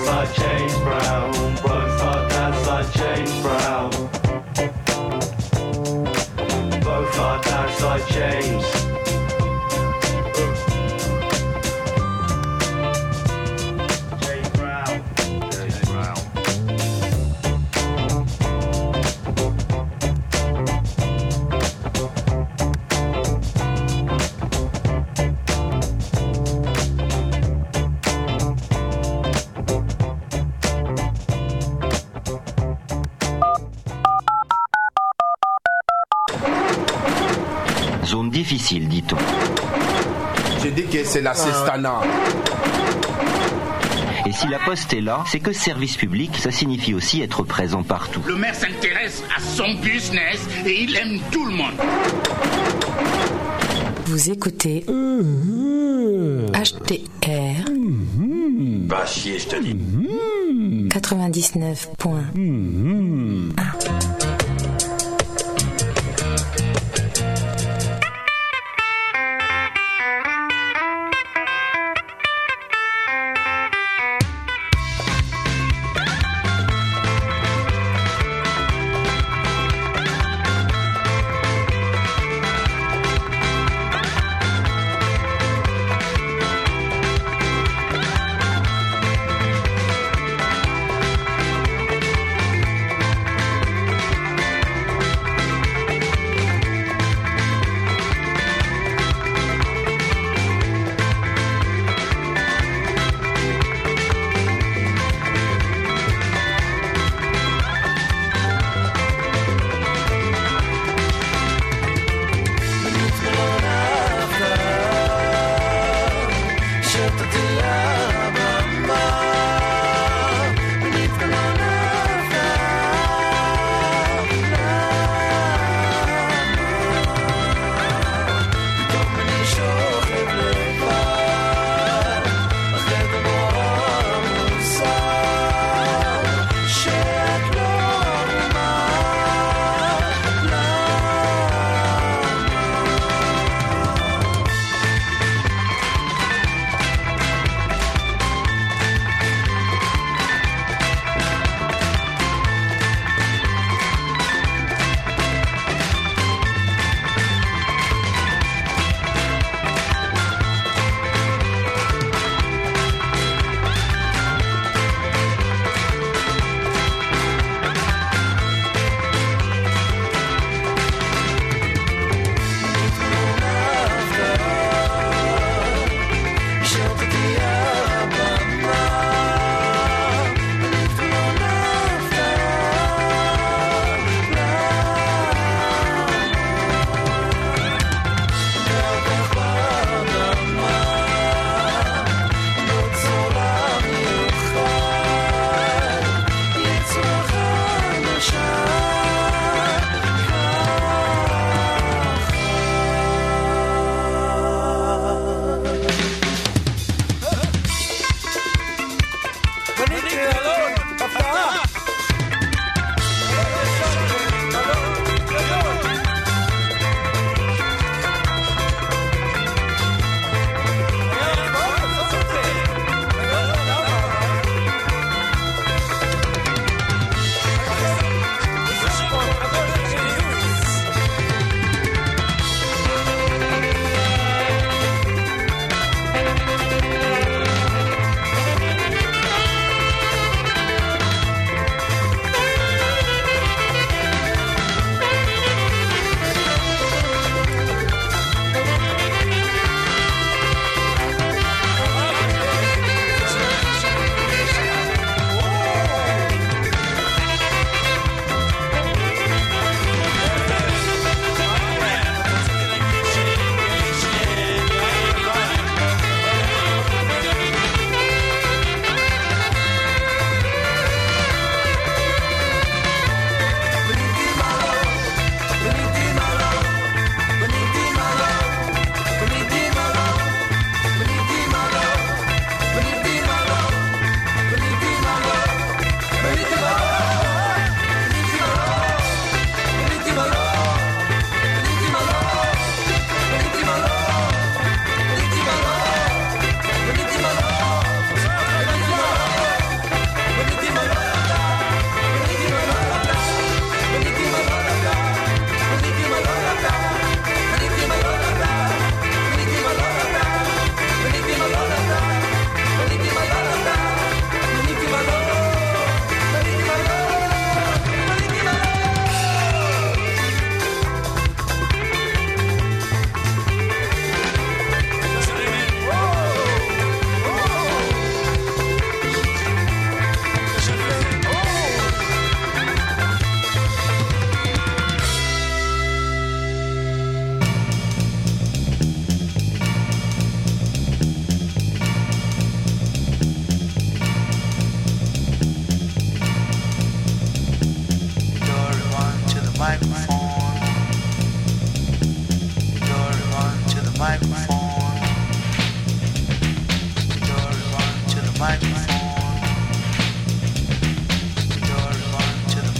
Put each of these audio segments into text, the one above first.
dads like James Brown. Both our dads like James Brown. Both our dads like James. Zone difficile, dit-on. J'ai dit que c'est la Sestana. Et si la poste est là, c'est que service public, ça signifie aussi être présent partout. Le maire s'intéresse à son business et il aime tout le monde. Vous écoutez HTR. Va chier, je te dis. 99.1.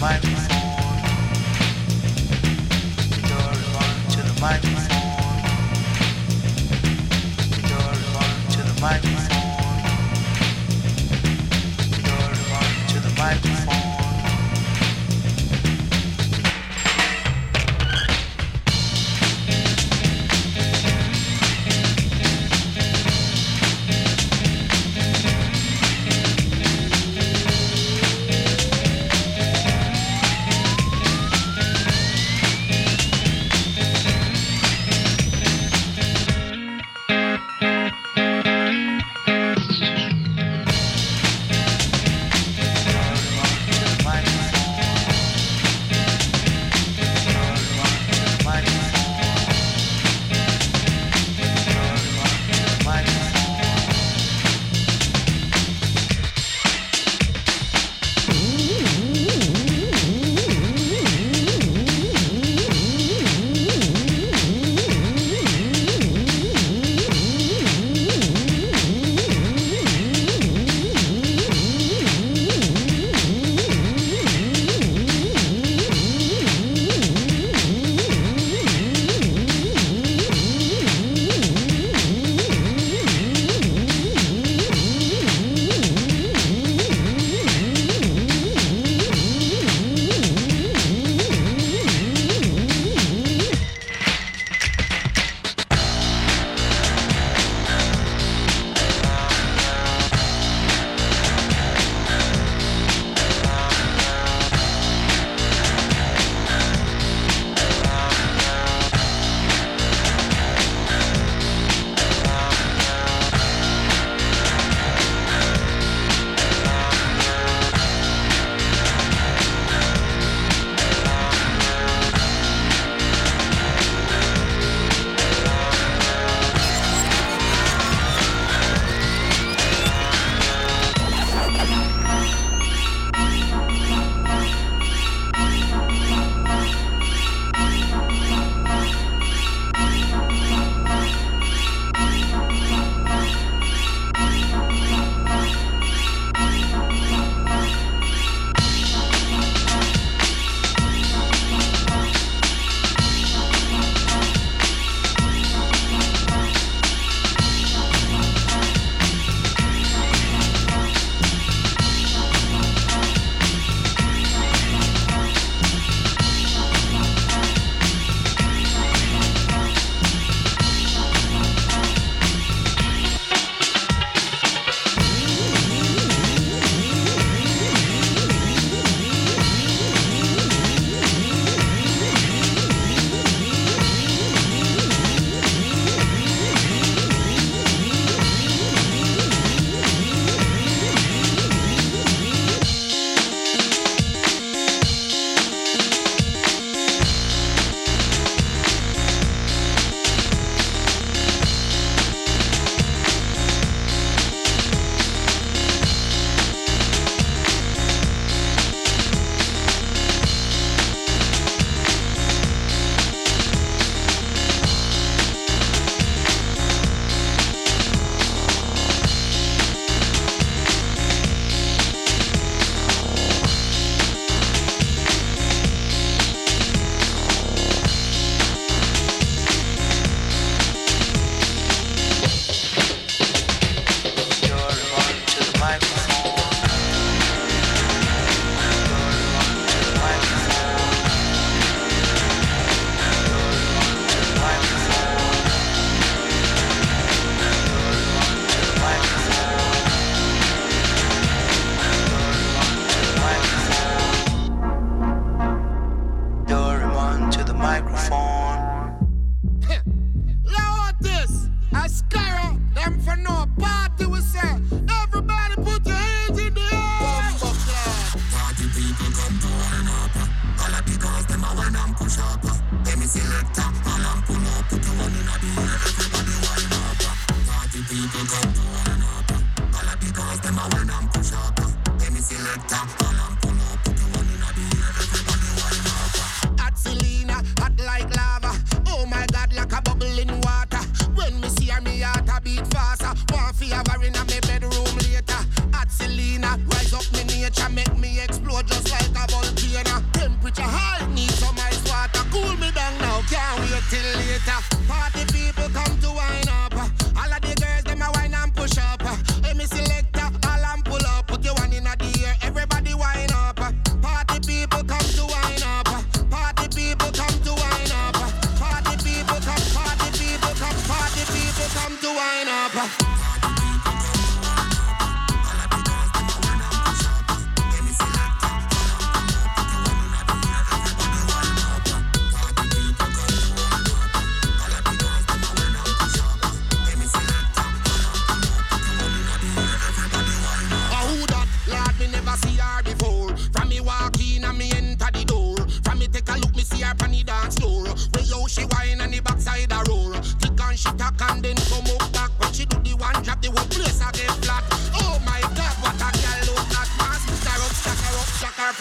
Rise up me nature, make me explode just like a volcano.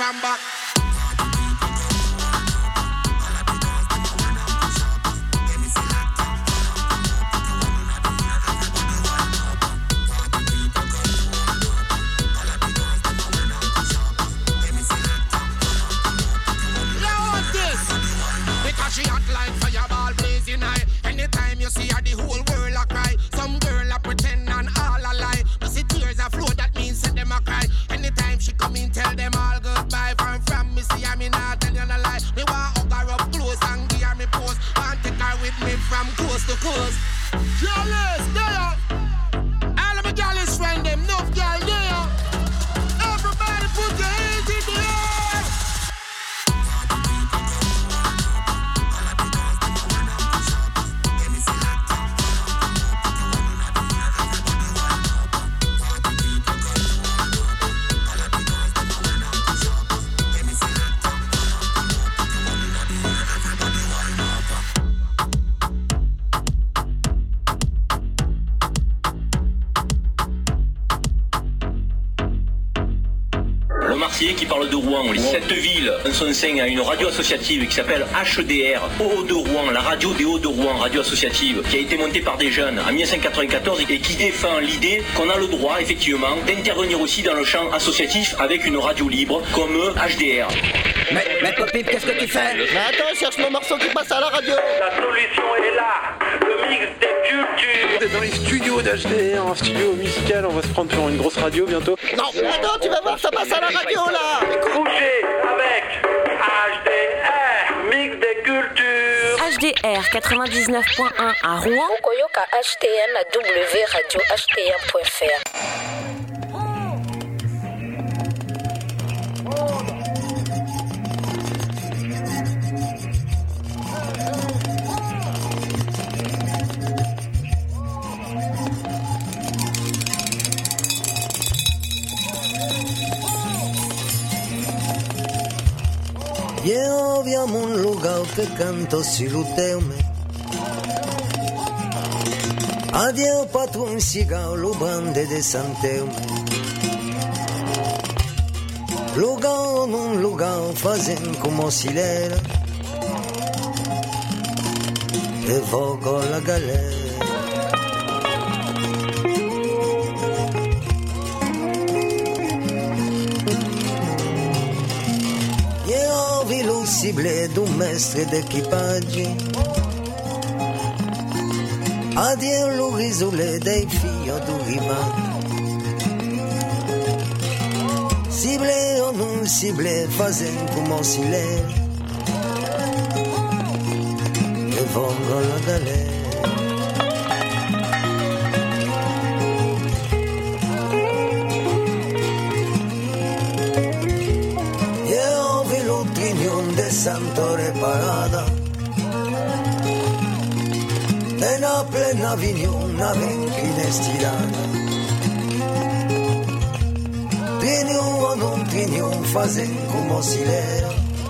from back. She hot like fireball blazing high. Anytime you see her, the whole world a cry. Some girl a pretend and all a lie. You see tears a flow, that means that them a cry. Anytime she come in, tell them all goodbye. From me, see her, me not tell you no lie. Me want hug her up close and give her me pose. Want take her with me from coast to coast. Jealous, there. All of my jealous friend, them enough girl there. Everybody put your hands in the air. Qui parle de Rouen. Cette ville, en son sein, a une radio associative qui s'appelle HDR, Hauts de Rouen, la radio des Hauts de Rouen, radio associative, qui a été montée par des jeunes en 1994 et qui défend l'idée qu'on a le droit, effectivement, d'intervenir aussi dans le champ associatif avec une radio libre comme HDR. Mais Popip, qu'est-ce que tu fais? Mais attends, cherche mon morceau qui passe à la radio. La solution est là, le mix des cultures. On est dans les studios d'HDR, un studio musical, on va se prendre pour une grosse radio bientôt. Non, attends, tu vas voir, ça passe à la radio là. Bougez avec HDR, mix des cultures. HDR 99.1 à Rouen. Okoyoka HTN à www.radio-htn.fr. Io abbiamo un lugar che canto si luteume. Adio patron sigao lo bande de Santeume. Lugar non lugar fazem como si l'era. E vogo la galera. Ciblé d'un mestre d'equipaggi. Addio l'orizzole dei figli du rivali. Ciblé o non ciblé, fazem come si l'è. E vongo la galera. Santo reparada e na plena vignona venchina stirata. Trinium o non trinium fazem como si l'era.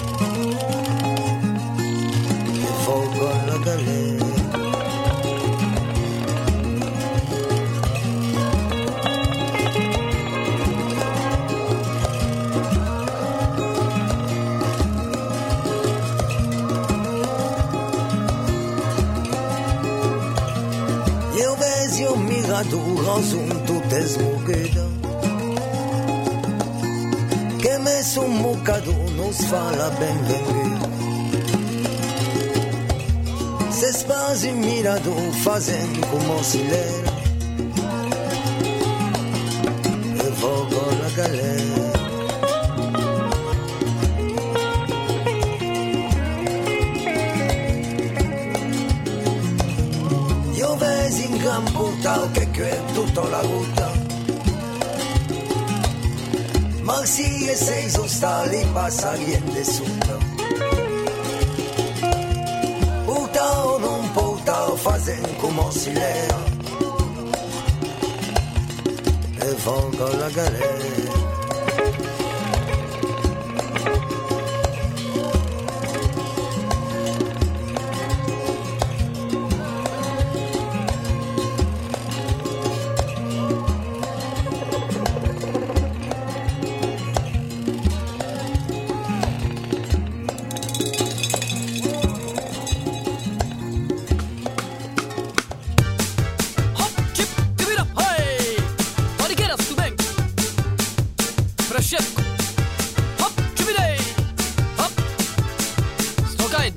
E fogo alla galera. Razum tutte smucchita che messo un muccado non fa la benvenuta. Se spasi mirado fazem como si l'era. E vogo la galera. Io vesi in campo tal che tutta la ruta. Ma si e sei stali passa niente sotto. Puta o non puta fazem como si l'era. E vogo la galera. everyday. Hop. Stokaj.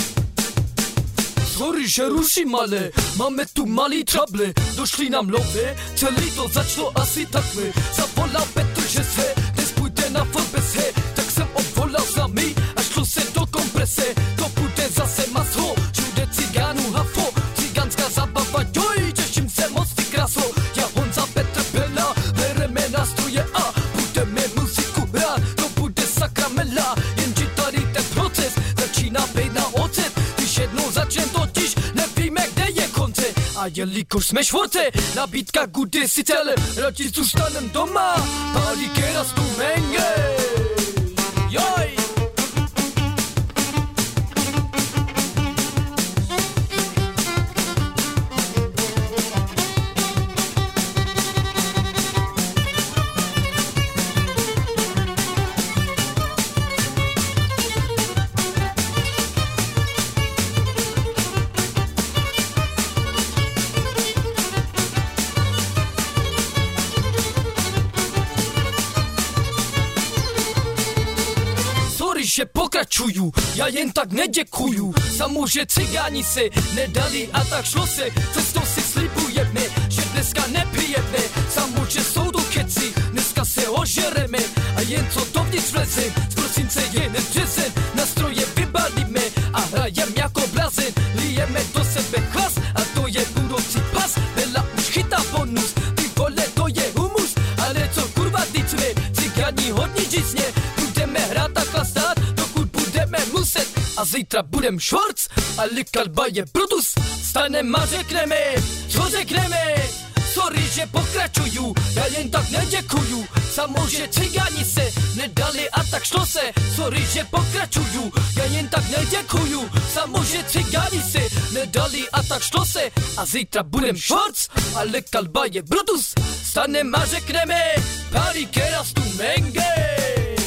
Sorry, že ruším, ale máme tu malý trouble. Došli nám love, celý to začalo asi takhle. Zavolal Petr, že se dnes půjde na Forbes, he. Tak jsem obvolal sami a šlo se do komprese. To bude zase maso, všude cigánů hafo. Cigánská zabava, joj, těším se moc ty kraso. Já Honza, Petr, Bela, bereme nástroje a budeme muziku hrát. To bude sakramela, jenže tady ten proces začíná být na ocet. Když jednou začnem totiž, nevíme, kde je konce. A jelikož jsme švorce, nabídka gudy si celé, radši zůstanem doma, pálí keras tu menge. Joj! Že pokračuju, já jen tak neděkuju. Samozřejmě cigáni se nedali a tak šlo se. Cestou si slibujeme, že dneska nepijeme. Samozřejmě jsou to keci, dneska se ožereme. A jen co dovnitř vleze, z prosince je nebřezen. Nastroje vybalíme a hrajem jako blazen. Lijeme do sebe chlas a to je budoucí pas. Bela už chytá bonus, ty vole to je humus. Ale co kurva dítme, cigáni hodně džísně. Budeme hrát a chlastat, dokud budeme muset. A zítra budem švorc, ale kalba je Brutus. Stanem a řekneme, co řekneme. Sorry, že pokračuju, já jen tak neděkuju. Samozřejmě cigáni se nedali a tak šlo se. Sorry, že pokračuju, já jen tak neděkuju. Samozřejmě cigáni se nedali a tak šlo se. A zítra budem švorc, ale kalba je Brutus. Stanem a řekneme, pálí keras tu menge.